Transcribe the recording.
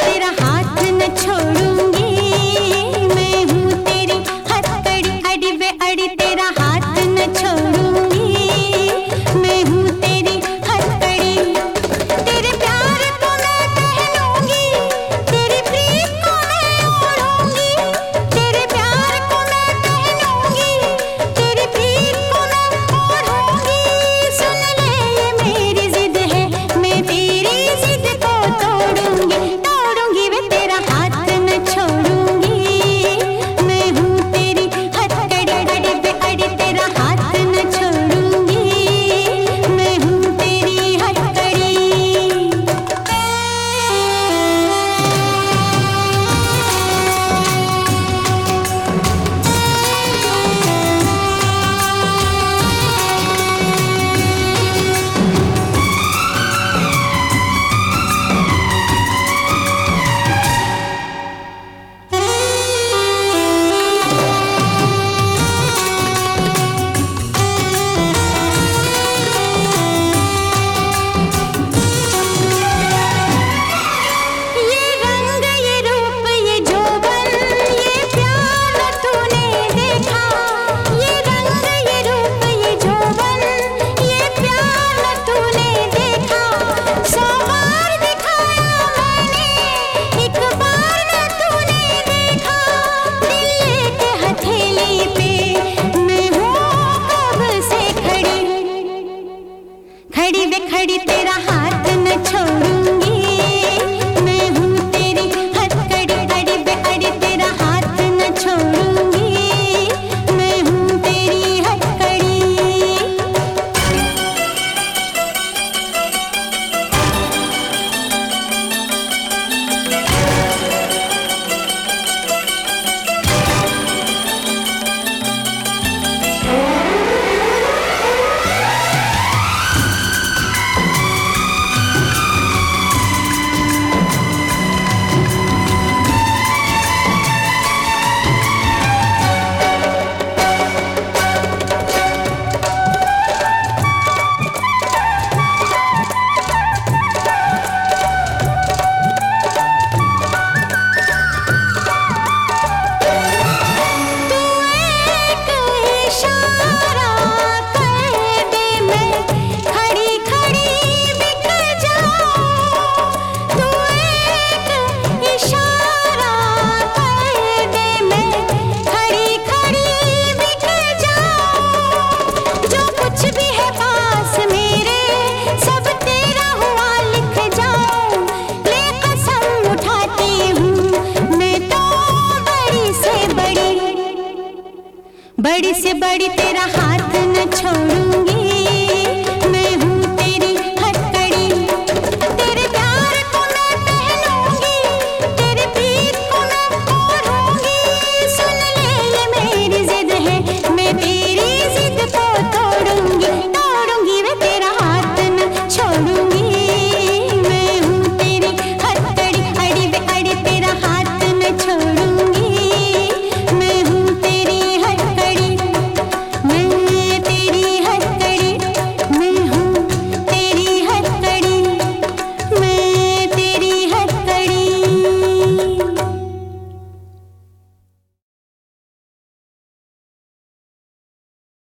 तेरा हाथ न छोड़ूंगी, मैं हूँ तेरी हथकड़ी, अड़ी बे अड़ी तेरा हाथ न छोड़ूंगी, मैं हूँ तेरी हथकड़ी। तेरे प्यार को मैं पहनूंगी, तेरी प्रीत को मैं ओढ़ूंगी, तेरे प्यार को मैं पहनूंगी, तेरी प्रीत को मैं ओढ़ूंगी। सुन ले ये मेरी जिद है, मैं तेरी जिद को तोड़ूंगी, तोड़ूंगी वे तेरा हाथ न छोड़ूंगी, मैं हूँ तेरी हथकड़ी, अड़ी बे अड़ी तेरा हाथ न छोड़ूंगी, मैं हूँ तेरी हथकड़ी। ये रंग ये रूप ये जोबन ये प्यार तूने देखा, ये रंग ये रूप ये जोबन ये प्यार तूने देखा। 100 बार दिखाया मैंने, एक बार न तूने देखा। दिल लेके हथेली पे मैं हूँ कब से खड़ी, खड़ी वे खड़ी तेरा हाथ न छोड़ूंगी, मैं हूँ तेरी हथकड़ी, अड़ी बे अड़ी तेरा हाथ न छोड़ूंगी, मैं हूँ तेरी हथकड़ी। तू एक इशारा कर दे मैं खड़ी खड़ी बिक जाऊं, तू एक इशारा कर दे मैं खड़ी खड़ी बिक जाऊं। जो कुछ भी है पास मेरे सब तेरा हुआ लिख जाऊं, ले कसम उठाती हूँ मैं तो बड़ी से बड़ी, बड़ी से बड़ी तेरा हाथ